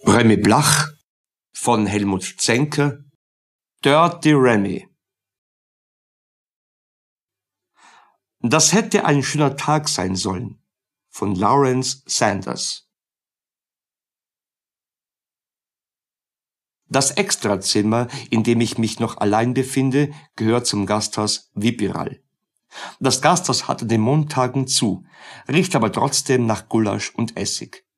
Remy Blach von Helmut Zenker, Dirty Remy. Das hätte ein schöner Tag sein sollen, von Lawrence Sanders. Das Extrazimmer, in dem ich mich noch allein befinde, gehört zum Gasthaus Vipiral. Das Gasthaus hat an den Montagen zu, riecht aber trotzdem nach Gulasch und Essig.